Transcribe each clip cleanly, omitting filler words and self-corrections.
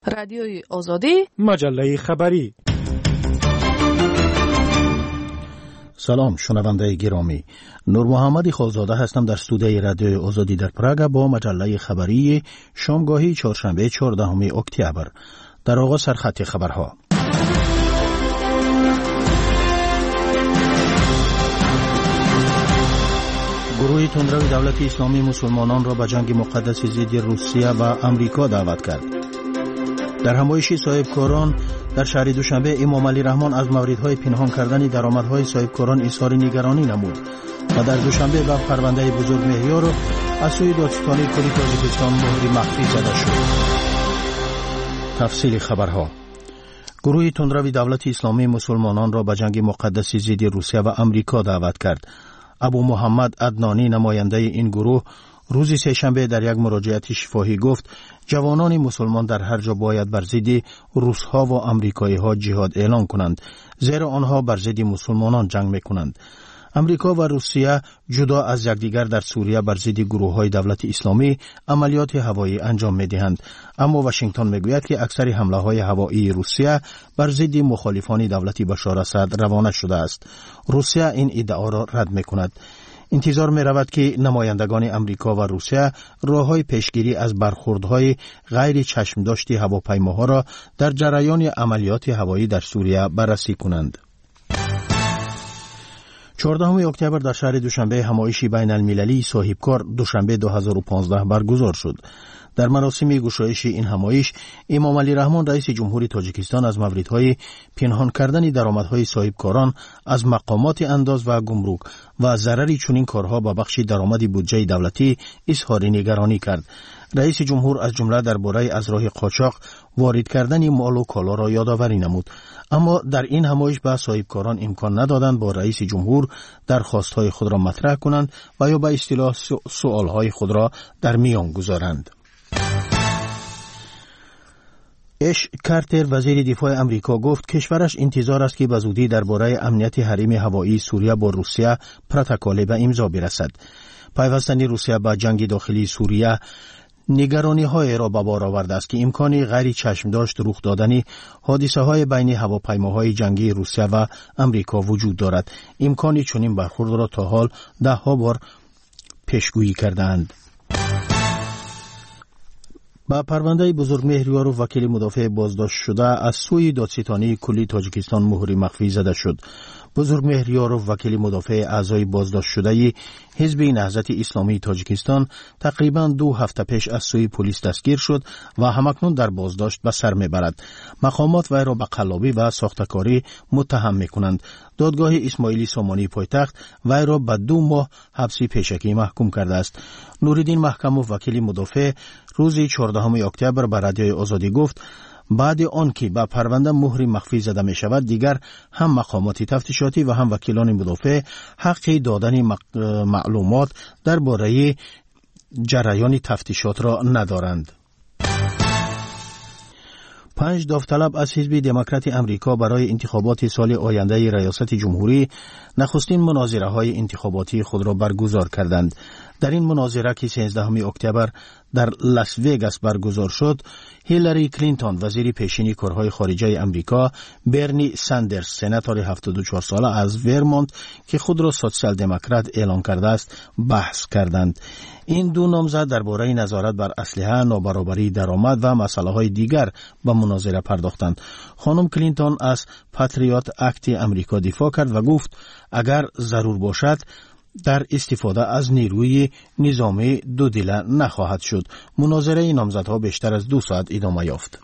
رادیوی آزادی، مجله خبری. سلام شنونده گرامی، نور محمد خالزاده هستم در استودیوی رادیوی آزادی در پراگ با مجله خبری شامگاهی چهارشنبه 14 اکتبر. در آغاز سرخط خبرها. گروه تندرو دولت اسلامی مسلمانان را به جنگ مقدس ضد روسیه و امریکا دعوت کرد. در همایشی صاحبکاران در شهر دوشنبه امام علی رحمان از موردهای پنهان کردن درآمدهای صاحبکاران اظهار نگرانی نمود و در دوشنبه به پرونده بزرگ مهریار از سوی دادستانی کلی تاجیکستان مهری مخفی زده شد. تفصیل خبرها. گروه تندرو دولت اسلامی مسلمانان را به جنگ مقدس ضد روسیه و امریکا دعوت کرد. ابو محمد عدنانی نماینده این گروه روز سه‌شنبه در یک مراجعه شفاهی گفت جوانان مسلمان در هر جا باید بر ضد روس‌ها و آمریکایی‌ها جهاد اعلان کنند، زیرا آنها بر ضد مسلمانان جنگ می‌کنند. امریکا و روسیه جدا از یکدیگر در سوریه بر ضد گروه‌های دولت اسلامی عملیات هوایی انجام می‌دهند، اما واشنگتن می‌گوید که اکثر حمله‌های هوایی روسیه بر ضد مخالفان دولت بشار اسد روانه شده است. روسیه این ادعا را رد می‌کند. انتظار می رود که نمایندگان امریکا و روسیه راه‌های پیشگیری از برخوردهای غیر چشمداشتی هواپیماها را در جریان عملیات هوایی در سوریه بررسی کنند. 14 اکتبر در شهر دوشنبه همایشی بین المللی صاحبکار دوشنبه 2015 برگزار شد. در مراسم گشایش این همایش امام علی رحمان رئیس جمهوری تاجیکستان از موردهای پنهان کردن درآمدهای صاحبکاران از مقامات انداز و گمرک و ضرری چنین کارها به بخش درآمد بودجه دولتی اظهار نگرانی کرد. رئیس جمهور از جمله درباره از راه قاچاق وارد کردن مال و کالا را یادآوری نمود، اما در این همایش به صاحبکاران امکان ندادند با رئیس جمهور درخواستهای خود را مطرح کنند و یا به اصطلاح سؤالهای خود را در میان گذارند. اش کارتر وزیر دفاع امریکا گفت کشورش انتظار است که به زودی درباره امنیت حریم هوایی سوریه با روسیه پروتکلی به امضا برسد. پیوستن روسیه به جنگ داخلی سوریه نگرانی های را به بار آورده است که امکانی غیر چشم داشت رخ دادن حادثه های بین هواپیماهای جنگی روسیه و امریکا وجود دارد. امکانی چنین برخورد را تا حال 10 بار پیشگویی کردند. با پرونده بزرگ مهریار و وکیل مدافع بازداشت شده از سوی دادستانی کلی تاجیکستان مهری مخفی زده شد. بزرگ مهریار و وکیل مدافع اعضای بازداشت شده حزب نهضت اسلامی تاجیکستان تقریباً 2 هفته پیش از سوی پلیس دستگیر شد و همکنون در بازداشت به سر میبرد. مقامات وی را به قلابی و ساختکاری متهم میکنند. دادگاه اسماعیلی سامانی پایتخت وی را به 2 ماه حبس پیشکی محکوم کرده است. نوردین محکم و وکیل مدافع روز 14 اکتبر به رادیوی آزادی گفت بعد آن که به پرونده مهری مخفی زده می شود دیگر هم مقامات تفتیشاتی و هم وکیلان مدافع حق دادن معلومات درباره جریان تفتیشات را ندارند. 5 داوطلب از حزب دموکرات امریکا برای انتخابات سال آینده ریاست جمهوری نخستین مناظره های انتخاباتی خود را برگزار کردند. در این مناظره که 13 اکتبر در لاس وگاس برگزار شد، هیلاری کلینتون وزیر پیشین کارهای خارجه امریکا، برنی ساندرز سناتور 74 ساله از ورمونت که خود را سوسیال دموکرات اعلان کرده است بحث کردند. این 2 نامزد درباره نظارت بر اسلحه، نابرابری درآمد و مسائل دیگر به مناظره پرداختند. خانم کلینتون از پاتریوت اکت امریکا دفاع کرد و گفت اگر ضرور باشد در استفاده از نیروی نظامی دودیله نخواهد شد. مناظره نامزدها بیشتر از 2 ساعت ادامه یافت.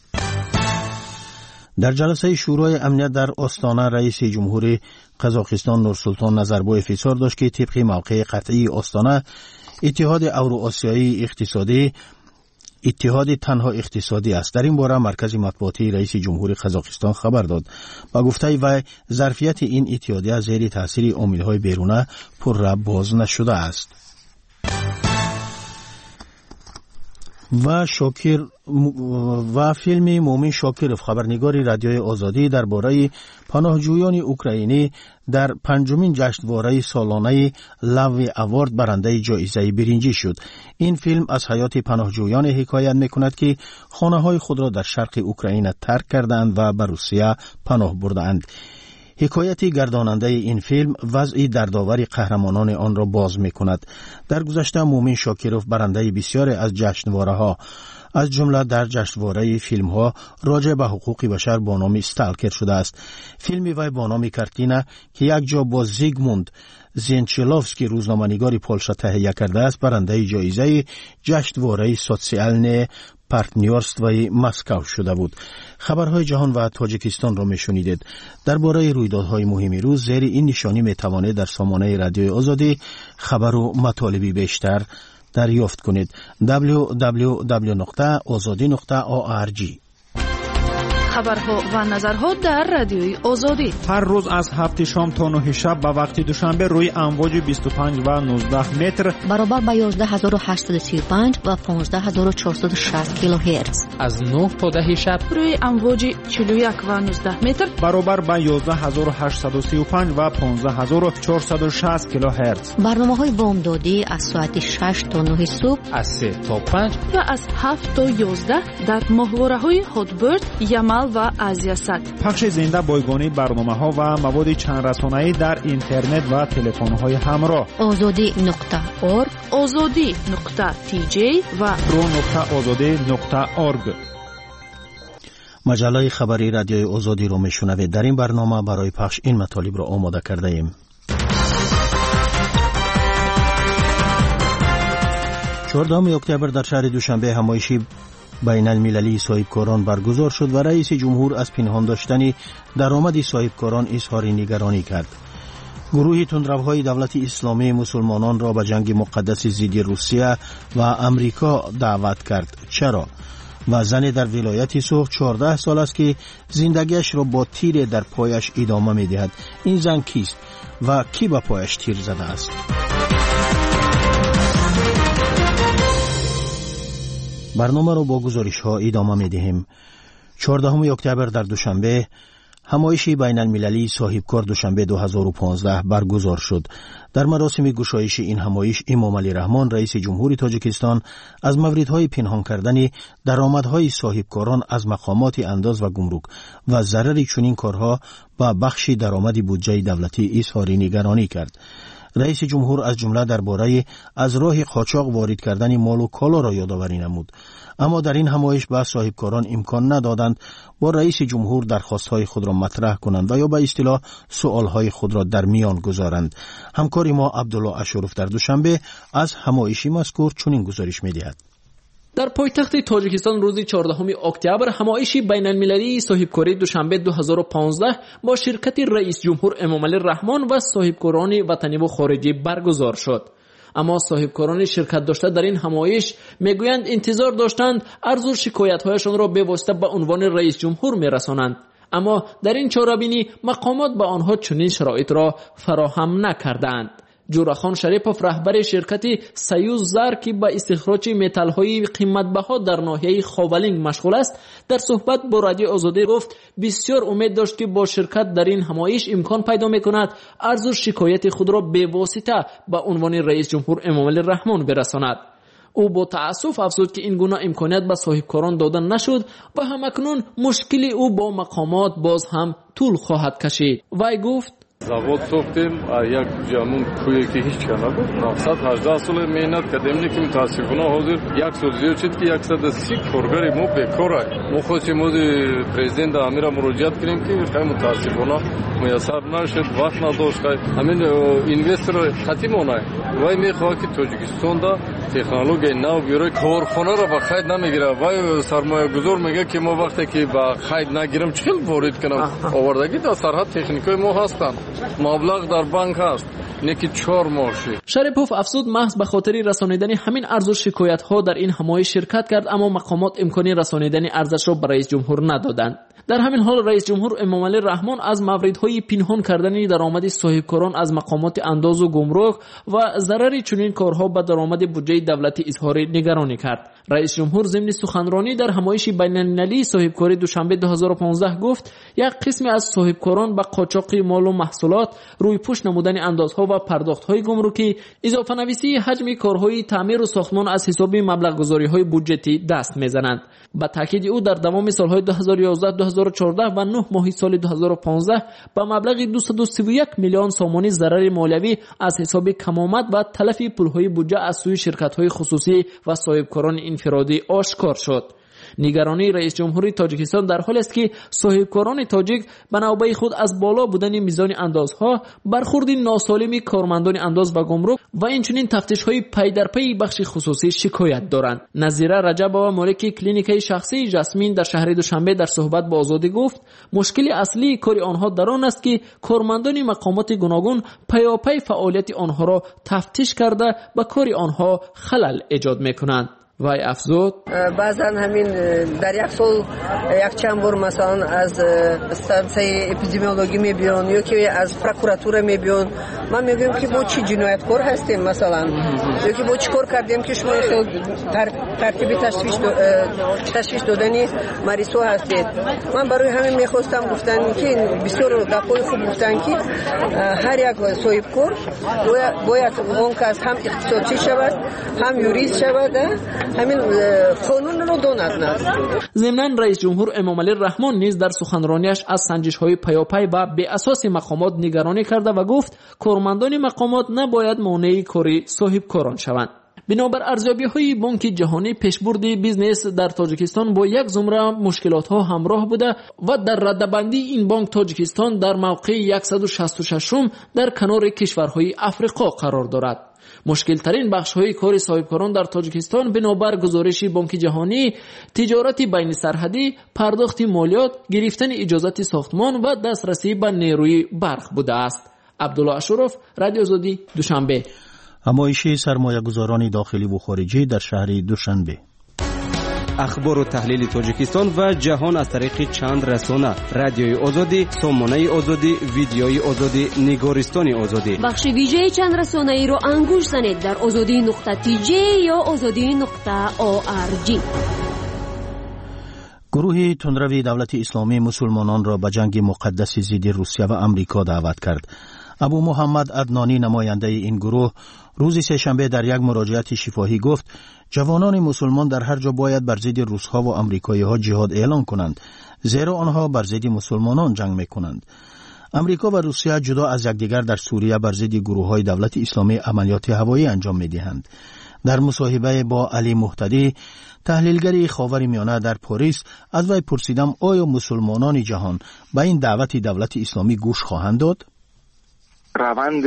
در جلسه شورای امنیت در آستانه رئیس جمهوری قزاقستان نورسولطان نظربایف اظهار داشت که طبق موقع قطعی آستانه اتحاد اوراسیایی اقتصادی اتحاد تنها اقتصادی است. در این باره مرکز مطبوعاتی رئیس جمهوری قزاقستان خبر داد. با گفته وی ظرفیت این اتحادیه زیر تاثیر عامل‌های بیرونه پر باز نشده است. و فیلم مومن شاکرف خبرنگار رادیوی آزادی درباره پناهجویان اوکراینی در پنجمین جشنواره سالانه لاوی اوارد برنده جایزه برنجی شد. این فیلم از حیات پناهجویان حکایت میکند که خانه‌های خود را در شرق اوکراین ترک کردند و به روسیه پناه بردند. حکایت گرداننده این فیلم وضعی دردآور قهرمانان آن را باز می‌کند. در گذشته مومن شاکرف برنده بسیاری از جشنواره‌ها از جمله در جشنواره فیلم‌ها راجع به حقوق بشر با نام استالکر شده است. فیلمی وی با نام کارتینا که یک جا با زیگموند زینچلوفسکی روزنامه‌نگار پولشا تهیه کرده است برنده جایزه جشنواره سوسیالنه پارتنرستوی مسکو شده بود. خبرهای جهان و تاجیکستان را میشنیدید. درباره رویدادهای مهم روز زیر این نشانی میتوانید در سامانه رادیوی آزادی خبر و مطالبی بیشتر دریافت کنید. www.azadi.org. خبرها و نظرها در رادیوی آزادی هر روز از 7 شام تا 9 شب به وقت دوشنبه روی امواج 25 و 19 متر برابر با 11835 و 15460 کیلوهرتز، از 9 تا 10 شب روی امواج 41 و 19 متر برابر با 11835 و 15460 کیلوهرتز. برنامه‌های بامدادی از ساعت 6 تا 9 صبح، از 3 تا 5 و از 7 تا 11 در ماهواره‌های هاتبرد، یمل و آزیا صد. پخش زنده بایگانی برنامه‌ها و مواد چند رسانه‌ای در اینترنت و تلفن‌های همراه. azadi.org، azadi.tj و pro.azadi.org. مجله خبری رادیوی آزادی رو میشنوید. در این برنامه برای پخش این مطالب را آماده کرده ایم. 14 اکتبر در شهر دوشنبه همایشی بین المللی صاحبکاران برگزار شد و رئیس جمهور از پنهان داشتن درآمد صاحبکاران اظهار نگرانی کرد. گروه تندروهای دولت اسلامی مسلمانان را به جنگ مقدس ضد روسیه و امریکا دعوت کرد. چرا؟ و زن در ولایت سوخت 14 سال است که زندگیش را با تیر در پایش ادامه می دهد. این زن کیست و کی به پایش تیر زده است؟ برنامه رو با گزارش ها ادامه می دهیم. 14 اکتبر در دوشنبه همایش بین المللی صاحبکار دوشنبه 2015 برگزار شد. در مراسم گشایش این همایش امام علی رحمان رئیس جمهوری تاجیکستان از موردهای پنهان کردن درآمدهای صاحبکاران از مقامات انداز و گمرک و ضرر چنین کارها با بخش درآمد بودجه دولتی اظهار نگرانی کرد. رئیس جمهور از جمله درباره از راه قاچاق وارد کردن مال و کالا را یادآوری نمود. اما در این همایش به صاحبکاران امکان ندادند با رئیس جمهور درخواست‌های خود را مطرح کنند و یا به اصطلاح سؤال‌های خود را در میان گذارند. همکار ما عبدالله اشرف در دوشنبه از همایش مذکور چنین گزارش می‌دهد. در پایتخت تاجیکستان روز 14 اکتبر همایشی بین المللی صاحبکاری دوشنبه 2015 با شرکت رئیس جمهور امام علی رحمان و صاحبکاران وطنی و خارجی برگزار شد. اما صاحبکاران شرکت داشته در این همایش میگویند انتظار داشتند عرض و شکایت‌هایشان را به واسطه به عنوان رئیس جمهور میرسانند، اما در این چاره‌بینی مقامات به آنها چنین شرایط را فراهم نکردند. جورخان شریپوف رهبر شرکت سیوز زر که به استخراج متال‌های قیمت‌بها در ناحیه خاولینگ مشغول است در صحبت با رادیو آزادی گفت بسیار امید داشت که با شرکت در این همایش امکان پیدا می‌کند عرض و شکایت خود را به واسطه به عنوان رئیس جمهور امام علی رحمان برساند. او با تأسف افزود که این گونه امکانیت به صاحبکاران داده نشد و همکنون مشکلی او با مقامات باز هم طول خواهد کشید. وی گفت завод сохтем як ҷамун кӯе ки ҳеҷ ка набуд 918 соли меҳнат кардем лекин мутаассифона ҳозир як сол зиёд шуд ки 130 коргари мо бекора. мо хостем ози президент амира муроҷиат кунем ки хай мутаассифона муяссар нашуд, вақт надошт, хай ҳамин инвестор қатъӣ монад. вай мехоҳад ки тоҷикистонда технологияи нав биёрад, корхонаро ба қайд намегирад. вай сармоягузор мегӯяд ки мо вақте ки ба қайд нагирам чӣ хел ворид кунам? овардаги дар сарҳад техникаи мо ҳастанд. مبلغ در بانک هست نکی 4 ماه شد. شریپوف افزود محض به خاطر رسانیدن همین عرض و شکایت ها در این همایش شرکت کرد، اما مقامات امکانی رسانیدن ارزش را به رئیس جمهور ندادند. در همین حال رئیس جمهور امام علی رحمان از موردهای پنهان کردن درآمد صاحبکاران از مقامات انداز و گمرک و ضرر چنین کارها به درآمد بودجه دولتی اظهار نگرانی کرد. رئیس جمهور ضمن سخنرانی در همایش بین‌المللی صاحبکاری دوشنبه 2015 گفت یک قسمی از صاحبکاران به قاچاق مال و محصولات، روی پوش نمودن اندازها و پرداخت‌های گمرکی، اضافه نویسی حجم کارهای تعمیر و ساختمان از حساب مبلغ‌گذاری‌های بودجتی دست می‌زنند. با تاکید او در دوام سال‌های 2011 2014 و 9 ماه سال 2015 با مبلغ 231 میلیون سامانی ضرر مالیوی از حساب کمامت و تلف پول‌های بودجه از سوی شرکت‌های خصوصی و صاحبکاران انفرادی آشکار شد. نگرانی رئیس جمهوری تاجیکستان در حال است که صاحبکاران تاجیک به نوبه خود از بالا بودن میزان اندازها، برخورد ناسالم کارمندان انداز و گمرک و اینچنین تفتیش‌های پی در پی بخش خصوصی شکایت دارند. نظیره رجب‌آوا مالک کلینیکای شخصی جاسمین در شهر دوشنبه در صحبت با آزادی گفت مشکل اصلی کار آنها در آن است که کارمندان مقامات گوناگون پیاپی فعالیت آنها را تفتیش کرده به کار آنها خلل ایجاد می‌کنند. وای افزود بعضا همین در یک سال یک چند بار مثلا از استانسیه اپیدمیولوژی میبیان یا که از پروکراتور میبیان. من میگم که با چی جنایتکار هستیم مثلا یا که با چی کار کردیم که شما ترتیب تشخیص دادنی مریض ها هستید. من برای همین میخواستم گفتن که بسیار گپای خوب گفتن که هر یک صاحبکار باید اون کس هم اقتصادی شود هم یوریست شود، همین قانون رو داند. ضمناً رئیس جمهور امامعلی رحمان نیز در سخنرانیش از سنجش‌های پیاپی و به اساس مقامات نگرانی کرده و گفت کارمندان مقامات نباید مانع کاری صاحبکاران شوند. بنابر ارزیابی‌های بانک جهانی پیشبرد بیزنس در تاجیکستان با یک زمره مشکلات‌ها همراه بوده و در رده‌بندی این بانک تاجیکستان در موقع 166م در کنار کشورهای افریقا قرار دارد. مشکل ترین بخش های کار صاحبکاران در تاجیکستان بنابر گزارش بانک جهانی تجارت بین سرحدی، پرداخت مالیات، گرفتن اجازت ساختمان و دسترسی به نیروی برق بوده است. عبدالله اشرف، رادیو آزادی، دوشنبه. همایش سرمایه‌گذاران داخلی و خارجی در شهر دوشنبه. اخبار و تحلیل تاجیکستان و جهان از طریق چند رسانه: رادیوی آزادی، سامانه آزادی، ویدیوی آزادی، نگارستان آزادی. بخش ویژه چند رسانه‌ای را انگوش زنید در azadi.tj یا azadi.org. گروه تندروی دولت اسلامی مسلمانان را به جنگ مقدس ضد روسیه و امریکا دعوت کرد. ابو محمد عدنانی نماینده این گروه روز سه‌شنبه در یک مراجعه شفاهی گفت جوانان مسلمان در هر جا باید بر ضد روس‌ها و آمریکایی‌ها جهاد اعلان کنند، زیرا آنها بر ضد مسلمانان جنگ می‌کنند. امریکا و روسیه جدا از یکدیگر در سوریه بر ضد گروه‌های دولت اسلامی عملیات هوایی انجام می‌دهند. در مصاحبه با علی مهتدی، تحلیلگر خاورمیانه در پاریس، از وی پرسیدم آیا مسلمانان جهان به این دعوت دولت اسلامی گوش خواهند داد؟ روند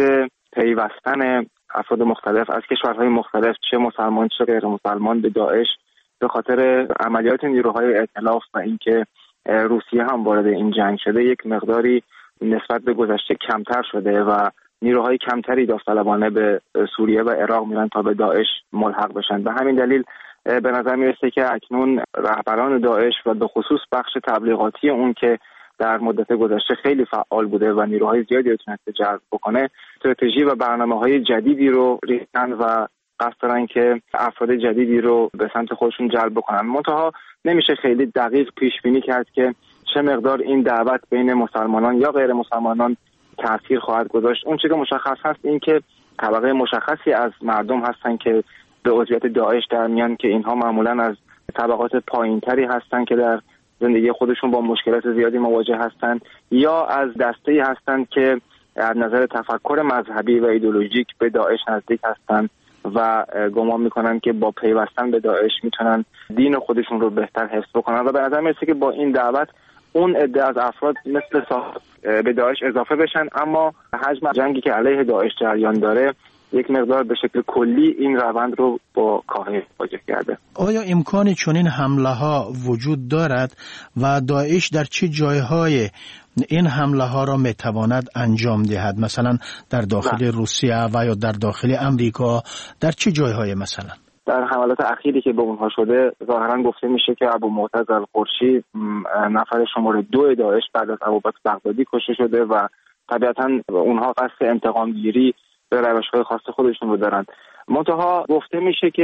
پیوستن افراد مختلف از کشورهای مختلف، چه مسلمان چه غیر مسلمان، به داعش به خاطر عملیات نیروهای ائتلاف و اینکه روسیه هم وارد این جنگ شده یک مقداری نسبت به گذشته کمتر شده و نیروهای کمتری داوطلبانه به سوریه و عراق میرن تا به داعش ملحق بشن. به همین دلیل به نظر میرسه که اکنون رهبران داعش و به خصوص بخش تبلیغاتی اون که در مدت گذشته خیلی فعال بوده و نیروهای زیادی رو تونسته جلب بکنه، استراتژی و برنامه‌های جدیدی رو ریختن و قصد دارن که افراد جدیدی رو به سمت خودشون جلب بکنن. منتها نمیشه خیلی دقیق پیش بینی کرد که چه مقدار این دعوت بین مسلمانان یا غیر مسلمانان تأثیر خواهد گذاشت. اون چیزی که مشخص هست این که طبقه مشخصی از مردم هستن که به عضویت داعش در میان، که اینها معمولا از طبقات پایینتری هستن که در زندگی خودشون با مشکلات زیادی مواجه هستند، یا از دسته‌ای هستند که از نظر تفکر مذهبی و ایدئولوژیک به داعش نزدیک هستند و گمان میکنن که با پیوستن به داعش میتونن دین خودشون رو بهتر حفظ بکنن. و به نظر میرسه که با این دعوت اون عده از افراد مثل به داعش اضافه بشن، اما حجم جنگی که علیه داعش جریان داره یک مقدار به شکل کلی این روند رو با کاهش واجه کرده. آیا امکان چنین حمله ها وجود دارد و داعش در چه جایهای این حمله ها را میتواند انجام دهد؟ مثلا در داخل روسیه و یا در داخل امریکا، در چه جایهای مثلا؟ در حملات اخیری که به اونها شده ظاهرا گفته میشه که ابو معتز القرشی نفر شماره 2 داعش بعد از ابوبکر بغدادی کشته شده و طبیعتا اونها قصد انتقام گیری به روش‌های خاص خودشون رو دارن. منتها گفته میشه که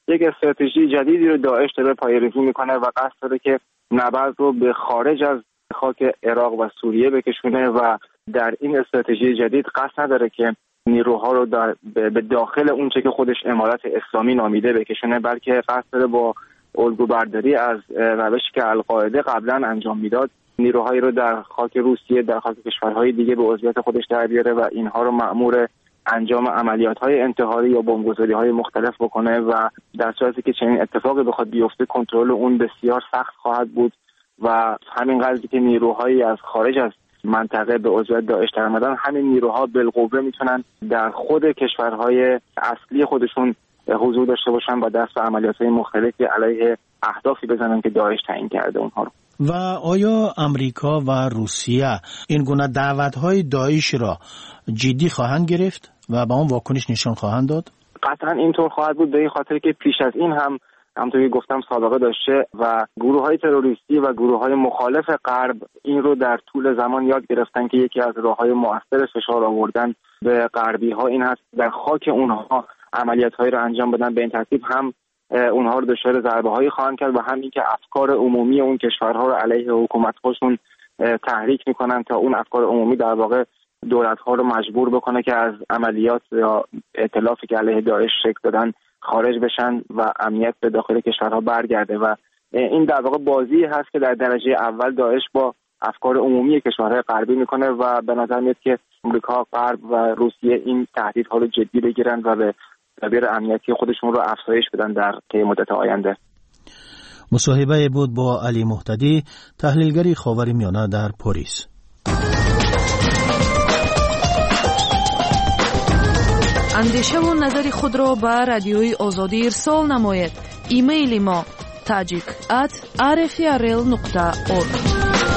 یک استراتژی جدیدی رو داعش داره پایه‌ریزی میکنه و قصد داره که نبرد رو به خارج از خاک عراق و سوریه بکشونه و در این استراتژی جدید قصد نداره که نیروها رو به داخل اونچه که خودش امارت اسلامی نامیده بکشونه، بلکه قصد داره با الگوبرداری از روشی که القاعده قبلا انجام میداد نیروهایی رو در خاک روسیه، در خاک کشورهای دیگه به عضویت خودش در بیاره و اینها رو مأمور انجام عملیات‌های انتحاری یا بمبگذاری‌های مختلف بکنه و در صورتی که چنین اتفاقی بخواد بیفته کنترل اون بسیار سخت خواهد بود و همین قضیه که نیروهایی از خارج از منطقه به عضویت داعش در اومدن، همین نیروها بالقوه میتونن در خود کشورهای اصلی خودشون حضور داشته باشن و دست به عملیات‌های مختلفی علیه اهدافی بزنن که داعش تعیین کرده اونها رو. و آیا امریکا و روسیه این گونه دعوت‌های داعش را جدی خواهند گرفت و با اون واکنش نشان خواهند داد؟ قطعا اینطور خواهد بود، به این خاطر که پیش از این هم همونطور که گفتم سابقه داشته و گروه‌های تروریستی و گروه‌های مخالف غرب این رو در طول زمان یاد گرفتن که یکی از راه‌های مؤثر فشار آوردن به غربی‌ها این هست در خاک اونها عملیات‌هایی رو انجام بدن. به این ترتیب هم اونها رو دچار ضربه‌هایی خواهند کرد و همین که افکار عمومی اون کشورها رو علیه حکومت‌هاشون تحریک می‌کنن تا اون افکار عمومی در واقع دولت‌ها رو مجبور بکنه که از عملیات یا ائتلافی که علیه داعش شکل دادن خارج بشن و امنیت به داخل کشورها برگرده و این در واقع بازی هست که در درجه اول داعش با افکار عمومی کشورهای غربی میکنه و به نظر میاد که آمریکا، غرب و روسیه این تهدیدها رو جدی بگیرن و به تدبیر امنیتی خودشون رو افزایش بدن در طی مدت آینده. مصاحبه بود با علی مهتدی، تحلیلگری خاورمیانه در پاریس. اندیشه و نظر خود را به رادیوی آزادی ارسال نماید. ایمیل ما tajik@rfrl.org.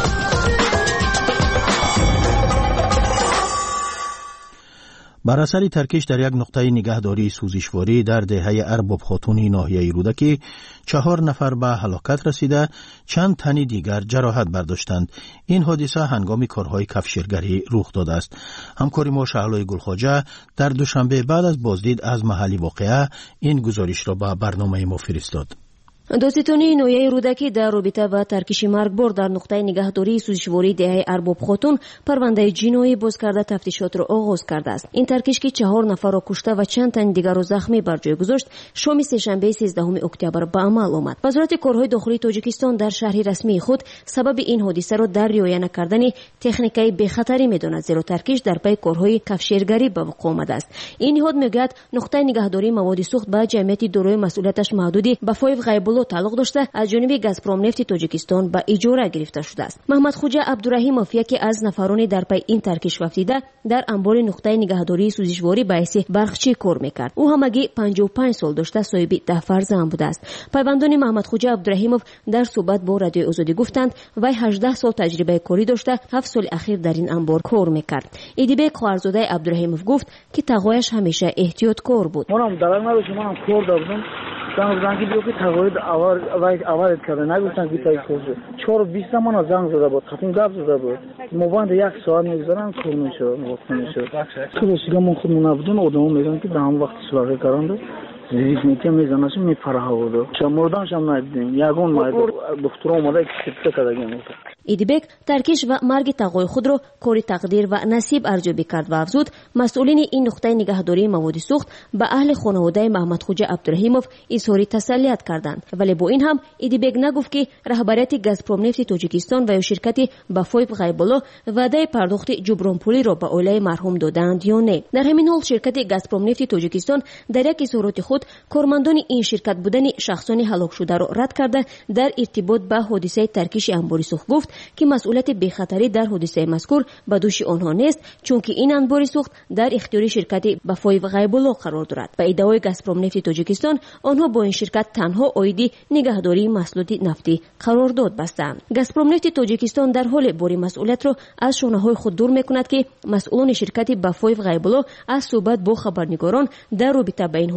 بر اثر ترکش در یک نقطه نگهداری سوزشواری در دهه ارباب خاتون ناحیه رودکی 4 نفر به هلاکت رسیده، چند تن دیگر جراحت برداشتند. این حادثه هنگام کارهای کفشیرگری رخ داده است. همکار ما شعلای گلخواجه در دوشنبه بعد از بازدید از محل واقعه این گزارش را به برنامه ما فرستاد. دادستانی ناحیه رودکی در رابطه با ترکش مرگبار در نقطه نگهداری سوزشواری دهه ارباب خاتون پرونده جنایی باز کرده تفتیشات را آغاز کرده است. این ترکش که 4 نفر را کشته و چند تن دیگر را زخمی بر جای گذاشت، شام سه‌شنبه 13 اکتبر به عمل آمد. وزارت کارهای داخلی تاجیکستان در شرح رسمی خود سبب این حادثه را در رعایت نکردن تکنیکای بخطری می‌داند، زیرا ترکش در پی کارهای کفشیرگری به وقوع آمده است. این نهاد میگوید نقطه نگهداری مواد سوخت به جمعیت دارای مسئولیتش محدودی به فایو غیب‌الله تعلق داشته از جانب گازپروم نفت تاجیکستان به اجاره گرفته شده است. محمد خوجه عبدالرحیموف یکی از نفران در پی این ترکش وفتیده در انبار نقطه نگهداری سوزشواری به حیث برقچی کار میکرد. او همگی 55 سال داشته، صاحب 10 فرزند بوده است. پیوندان محمد خوجه عبدالرحیموف در صحبت با رادیو آزادی گفتند وی 18 سال تجربه کاری داشته، 7 سال اخیر در این انبار کار میکرد. ایدیبک خواهرزاده عبدالرحیموف گفت که تقویش همیشه احتیاط کار بود. منم دلار نداشتم، منم کار داشتم. زنگ بیو که تقوید آوارد کرده نگفتن که تایی خوزه 4-20 من زنگ زده بود، خطیم گفت زده بود موبایل 1 ساعت میگذارن کار میشه وقت میشه. تو رسیدم من خود نبودم آدمو میگن که به هم وقت سلاغه کارنده زیز میتیم میزنشم میپره بوده شمردانش هم ندیدیم یگون ماید دکتر اومده که کردگیم. ایدیبک ترکش و مرگ تقوی خود را کاری تقدیر و نصیب ارزیابی کرد و افزود مسئولین این نقطه نگهداری مواد سوخت به اهل خانواده محمد خوجه عبدالرحیموف اظهار تسلیت کردند، ولی با این هم ایدیبک نگفت که رهبریت گازپروم نفت تاجیکستان و شرکت بافویب غیب‌الله وعده پرداخت جبران پولی را به عائله مرحوم دادند یا نه. در همین حال شرکت گازپروم نفت تاجیکستان در یک اظهارات خود کارمندان این شرکت بودن شخصان هلاک شده را رد کرده در ارتباط با حادثه ترکش انبار سوخت گفت که مسئولیت بی‌خطری در حادثه مذکور به دوش آنها نیست، چون که این انبار سوخت در اختیار شرکت بافویب غیب‌الله قرار دارد. به ادعای گازپروم نفت تاجیکستان آنها با این شرکت تنها عاید نگهداری محصولات نفتی قرارداد بستند. گازپروم نفت تاجیکستان در حال باری مسئولیت را از شانه‌های خود دور می‌کند که مسئولان شرکت بافویب غیب‌الله از صحبت با خبرنگاران در رابطه با این حادثه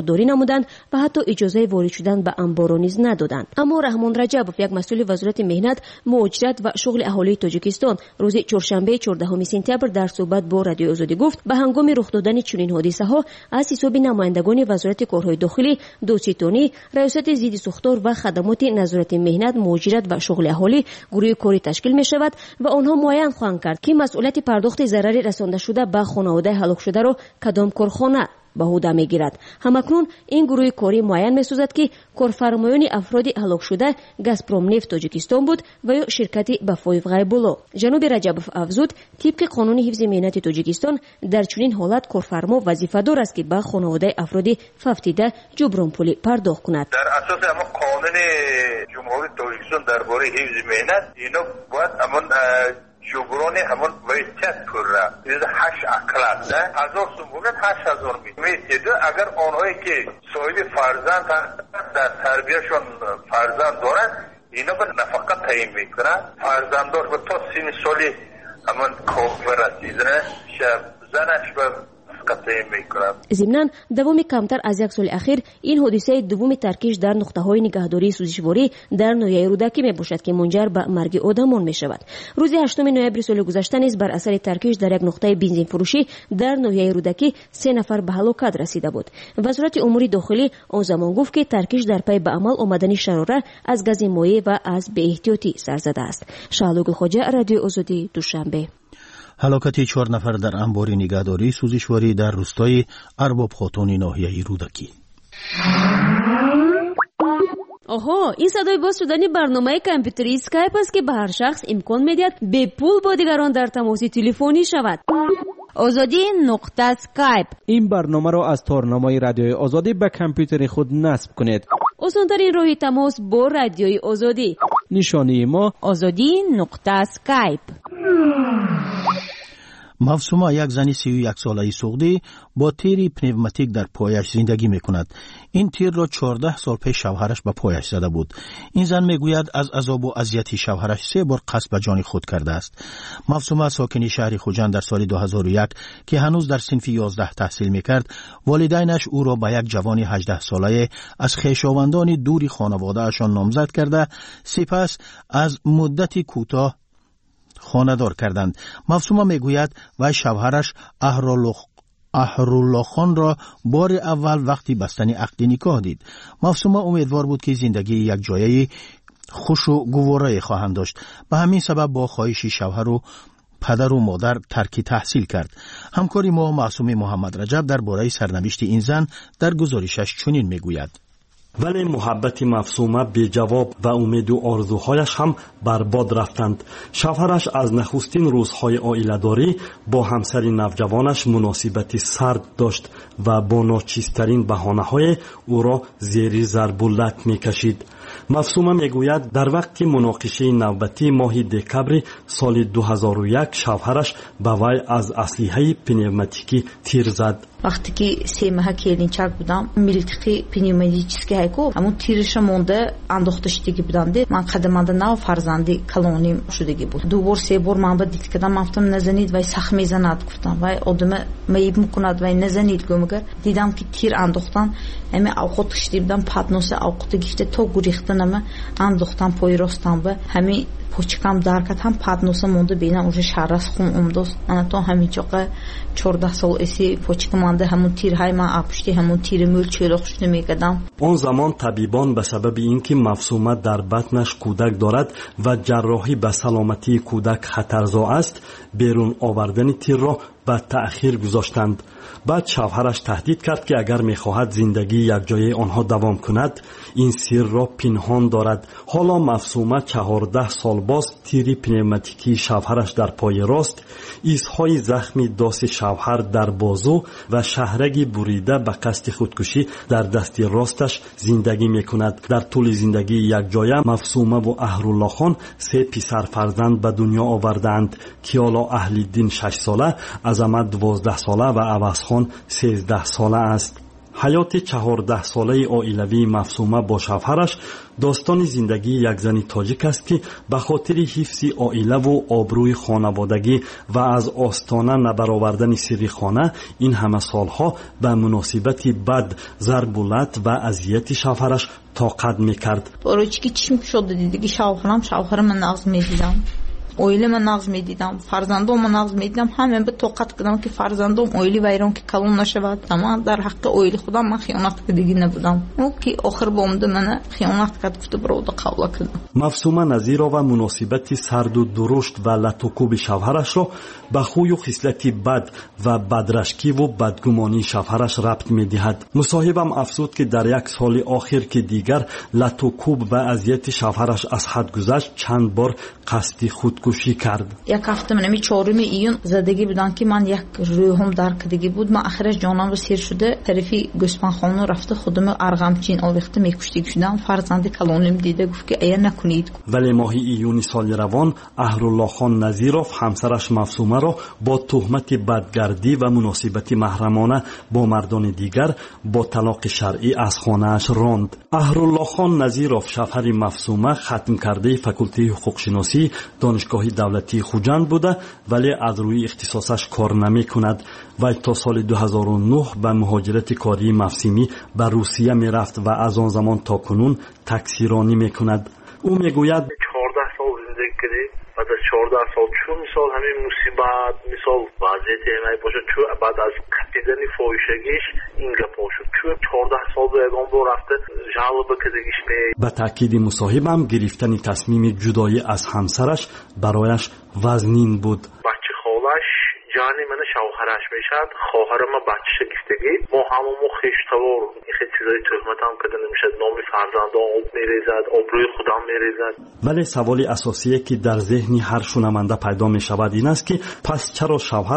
خودداری نمودند و حتی اجازه وارد شدن به انبار نیز ندادند. اما رحمان رجبوف، یک مسئول وزارت مهنت، مهاجرت و شغل اهالی تاجیکستان، روز چهارشنبه 14 سپتامبر در صحبت با رادیو آزادی گفت به هنگام رخ دادن چنین حادثه ها از حساب نمایندگان وزارت کارهای داخلی، دوستانی، ریاست ضد سوختار و خدمات نظارت مهنت، مهاجرت و شغل اهالی گروه کاری تشکیل می شود و آنها معین خواهند کرد که مسئولیت پرداخت ضرر رسانده شده به خانواده هلاک شده را کدام کارخانه به عهده میگیرد. همکنون این گروه کاری معین می‌سازد که کارفرمایان افراد هلاک شده گازپروم نفت تاجیکستان بود و یا شرکت بفایف غیبولا. جناب رجبوف افزود طبق قانون حفظ مهنت تاجیکستان در چنین حالت کارفرما وظیفه‌دار است که به خانواده افراد ففتیده جبران پولی پرداخت کند. در اساس همون قانون جمهوری تاجیکستان درباره حفظ مهنت اینا باید همون جبران همون ویچت پر را 8 اقلت 1000 سوم بودن 8000 میتید. اگر آنهایی که صاحب فرزند در تربیهشون فرزند دارن اینا به نفقه تعیین میکنن. فرزنداش به تا 30 سالی همون کار رسیدن زنش به ضمناً دوام کمتر از یک سال اخیر این حادثه دوم ترکیش در نقطه‌های نگهداری سوزشواری در ناحیه رودکی میباشد که منجر به مرگ آدمان میشود. روز 8 نوامبر سال گذشته نیز بر اثر ترکیش در یک نقطه بنزین فروشی در ناحیه رودکی 3 نفر به هلاکت رسیده بود. وزارت امور داخلی آن زمان گفت که ترکیش در پی به عمل آمدن شراره از گاز مایع و از بی‌احتیاطی سر زده است. شعلو گلخواجه، رادیو آزادی، دوشنبه. هلاکت 4 نفر در انبار نگهداری سوزشواری در روستای ارباب خاتون ناحیه رودکی. آها، این صدای باز شدن برنامه کامپیوتری اسکایپ است که به هر شخص امکان می‌دهد به پول با دیگران در تماس تلفنی شود. آزادی نقطه اسکایپ. این برنامه را از تارنامه رادیوی آزادی به کامپیوتر خود نصب کنید. آسان‌ترین راه تماس با رادیوی آزادی. نشانی ما آزادی نقطه اسکایپ. مفسومه، یک زن 31 ساله سعودی با تیری پنوماتیک در پایش زندگی میکند. این تیر را 14 سال پیش شوهرش به پایش زده بود. این زن میگوید از عذاب و اذیت شوهرش 3 بار قصد به جان خود کرده است. مفسومه ساکن شهر خوجند در سال 2001 که هنوز در صنف 11 تحصیل میکرد، والدینش او را به یک جوان 18 ساله از خویشاوندان دوری خانواده‌اشان نامزد کرده، سپس از مدتی کوتاه خانه‌دار کردند. مفسومه میگوید و شوهرش احرالله خان را بار اول وقتی بستن عقد نکاح دید. مفسومه امیدوار بود که زندگی یک جایه خوش و گواره خواهند داشت. به همین سبب با خواهش شوهر و پدر و مادر ترک تحصیل کرد. همکاری ما معصوم محمد رجب درباره سرنوشت این زن در گزارشش چنین میگوید. ولی محبت مفسومه بی جواب و امید و آرزوهایش هم برباد رفتند. شوهرش از نخستین روزهای عائله‌داری با همسر نوجوانش مناسبتی سرد داشت و با ناچیزترین بهانه‌های او را زیر ضرب اللت می‌کشید. مفسومه میگوید در وقتی مناقشه نوبتی ماه دکبر سال 2001 شوهرش به وی از اسلحه پنوماتیکی تیر زد. وقتی که 3 ماه کلینچک بودم میلتیقی پنوماتیکی هایکو همون تیرش مونده انداختش دیگه بودم ده من قدمانده نو فرزندی کلونیم شدگی بود. 2 بار 3 بار من با دید کردم گفتم نزنید وای سخت میزند گفتم وای آدم میب میکند وای نزنید گمگر دیدم که تیر انداختن همه اوقات کشیدم پاتنوس اوقات گفته تو گریختنم انداختم پای راستم به همین پوچکم درکت هم پادنوسم مونده بینم اوج شرس خون اومدوست. من تو همین چقه 14 سال اسی پوچکم مونده همون تیرهای من اپشتی همون تیر مول چلوخ شده میکردم. اون زمان طبیبان به سبب اینکه مفسومه در بطنش کودک دارد و جراحی به سلامتی کودک خطرزا است بیرون آوردن تیر را به تأخیر گذاشتند. بعد شوهرش تهدید کرد که اگر میخواهد زندگی یک جای آنها دوام کند این سر را پنهان دارد. حالا مفسومه 14 سال باز تیری پنوماتیکی شوهرش در پای راست، ایزهای زخمی دست شوهر در بازو و شهرگی بریده به قصد خودکشی در دست راستش زندگی میکند. در طول زندگی یک جایه مفسومه و احرالله خان 3 پسر فرزند به دنیا آوردند. کیالا اهلیدین 6 ساله، عظمت 12 ساله و عوض خان 13 ساله است. ҳаёти 14 солаи оилавии Мафсума бо шавҳараш достони зиндагии як зани тоҷик аст ки ба хотири ҳифзи оилаву обрӯи хонаводагӣ ва аз остона набаровардани сирри хона ин ҳама солҳо ба муносибати бад, зарбулат ва азияти шавҳараш тоқат мекард. барои чӣ ки чӣ шуда дидиги шавҳарам нағз медидам, оилама нағз медидам, фарзандома нағз медидам. ҳамин ба тоқат кардам ки фарзандом оили вайрон ки калон нашавад. Ама дар ҳаққи оили худам ман хиёнат кардагӣ набудам. ӯ ки охир ба омада мана хиёнат кард, гуфта барода қавла кардам. Мафсума Назирова муносибати сарду дурушт ва латукуби шавҳарашро ба хӯю хислати бад ва бадрашкиву бадгумонии шавҳараш рабт медиҳад. мусоҳибам афзуд ки дар як соли охир ки дигар латукуб ва азияти шавҳараш аз ҳад гузашт, чанд бор қасди худкушӣ кард. як ҳафта минами 4 июн задагӣ будам ки ман як рӯҳам дар кардагӣ буд. ман ахираш ҷонамро сир шуда тарафи гӯспанхона рафта худам арғамчин овехта мекуштагӣ шудам. фарзанди калоним дида гуфт ки ая накунед. вале моҳи июни соли равон Аҳруллохон Назиров ҳамсараш Мафсумаро бо тӯҳмати бадгардӣ ва муносибати маҳрамона бо мардони дигар бо талоқи шаръӣ аз хонааш ронд. Аҳруллохон Назиров шавҳари Мафсума хатмкардаи факултаи ҳуқуқшиносӣ донишгоҳи давлатии Хуҷанд буда, вале аз рӯи ихтисосаш кор намекунад. вай то соли 2009 ба муҳоҷирати кории мавсимӣ ба Русия мерафт ва аз он замон то кунун таксиронӣ мекунад. ӯ мегӯяд 14 сол зиндагӣ кардем. بعد از 14 سال چو مثال همین مصیبت مثال وضعیت همه باشه چو بعد از قطیدن فاحشگیش این گپا شد چو 14 سال یگان بار رفته جلب کردگیش می. با تاکید مصاحبم گرفتن تصمیم جدایی از همسرش برایش وزنین بود. بچه خالش جانی من شوهرش میشد، خواهرم بچه‌ش گفتگی ما همون خیشتوار این چیزای تهمت هم کردن نمیشد، نام فرزند آب میریزد، آبروی خودم میریزد. ولی سوالی اساسیه که در ذهن هر شنونده پیدا میشود این است که پس چرا شوهر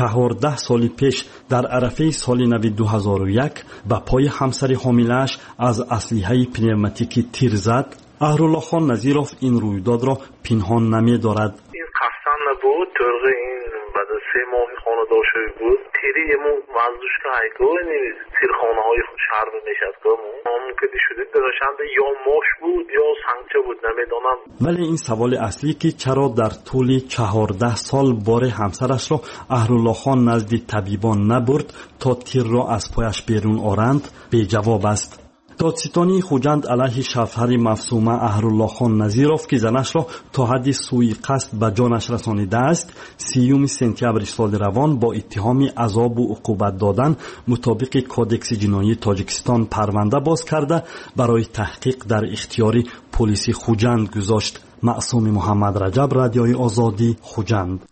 14 سال پیش در عرفه سال نو 2001 به پای همسر حامله‌اش از اسلحه پنوماتیکی تیر زد؟ اهراللهخان نظیروف این رویداد را پنهان نمی‌دارد. این قصداً نبود، طرق این بعد 3 ماه خانه‌دار شده بود. تیری امو وضعش که هایگاه نیست. تیر خانه‌های شهر میشد که ممکن شده درشند یا ماش بود یا سنگچه بود نمیدونم. ولی این سوال اصلی که چرا در طول 14 سال بار همسرش را اهراللهخان نزد طبیبان نبرد تا تیر را از پایش بیرون آورند بی جواب است. دادستانی خوجند علیه شوهر مفصومه اهراللهخان نظیروف که زنش را تا حد سوءقصد به جانش رسانیده است 30 سپتامبر سال روان با اتهام عذاب و عقوبت دادن مطابق کودکس جنایی تاجیکستان پرونده باز کرده برای تحقیق در اختیار پلیس خوجند گذاشت. معصوم محمد رجب، رادیوی آزادی، خوجند.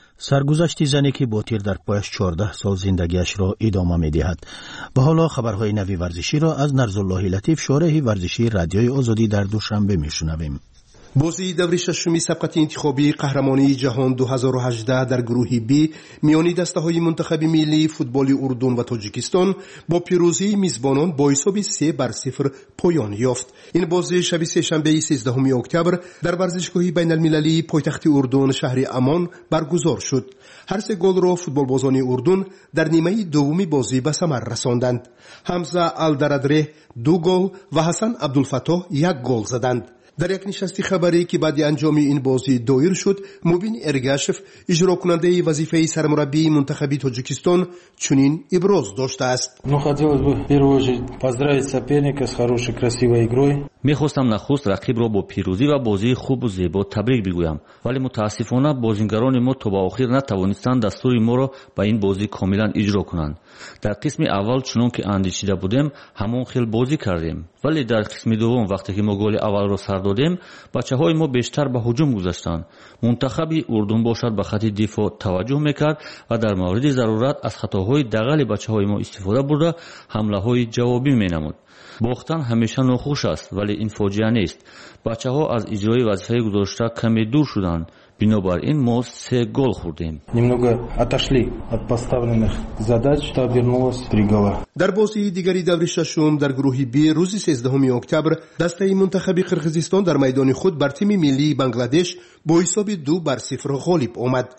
سرگذشت زنی که با تیر در پایش 14 سال زندگیش را ادامه می‌دهد. و حالا خبرهای نوی ورزشی را از نرزالله لطیف، شارح ورزشی رادیوی آزادی در دوشنبه میشنویم. بازی دور ششمی سبقت انتخابی قهرمانی جهان 2018 در گروه بی میانی دسته‌های منتخب ملی فوتبال اردن و تاجیکستان با پیروزی میزبانان با حساب 3-0 پایان یافت. این بازی شب سه‌شنبه 13 اکتبر در ورزشگاه بین‌المللی پایتخت اردن شهر امان برگزار شد. هر 3 گل را فوتبالبازان اردن در نیمه دومی بازی به ثمر رساندند. حمزه الدردره 2 گل و حسن عبدالفتاح 1 گل زدند. در یک نشست خبری که بعد انجام این بازی دایر شد، مبین ارگاشف اجرا کننده وظیفه سرمربی منتخب تاجیکستان چنین ابراز داشته است. хотелось бы в первую очередь поздравить соперника с хорошей красивой игрой. میخواستم نخست رقیب را با پیروزی و بازی خوب و زیبا تبریک بگویم، ولی متاسفانه بازیگران ما تا به آخر نتوانستند دستور ما را به این بازی کاملا اجرا کنند. در قسم اول چنان که اندیشیده بودیم همون خیلی بازی کردیم، ولی در قسم دوم وقتی که ما گل اول را سر دادیم بچه‌های ما بیشتر به هجوم گذاشتند. منتخب اردن باشد به خط دفاع توجه میکرد و در مورد ضرورت از خطاهای دقل بچه‌های ما استفاده برده حمله‌های جوابی مینمود. باختن همیشه ناخوش است، ولی این فاجعه نیست. بچه‌ها از اجرای وظیفه گذاشته کمی دور شدند. بنابراین ما 3 گل خوردیم. Немного отошли от поставленных задач, что обернулось 3 гола. در بازی دیگری دور ششم در گروه بی روز 13 اکتبر دسته منتخب قرقیزستان در میدان خود بر تیم ملی بنگلادش با حساب 2-0 غالب آمد.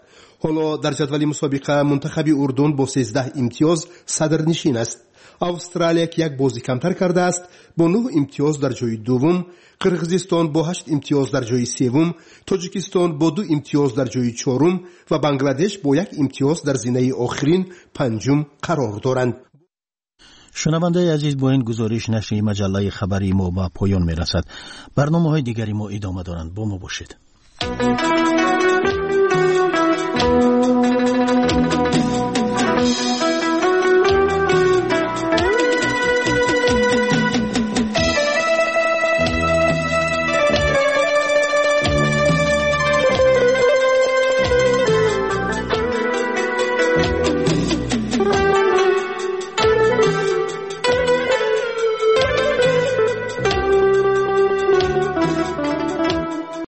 حالا در جدول مسابقه منتخب اردن با 13 امتیاز صدرنشین است. استرالیا که یک بازی کمتر کرده است با 9 امتیاز در جای دوم، قرقیزستان با 8 امتیاز در جای سوم، تاجیکستان با 2 امتیاز در جای چهارم و بنگلادش با 1 امتیاز در زینه آخرین پنجم قرار دارند. شنونده عزیز، با این گزارش نشر مجله خبری ما به پایان میرسد. برنامه‌های دیگری ما ادامه دارند. با ما باشید.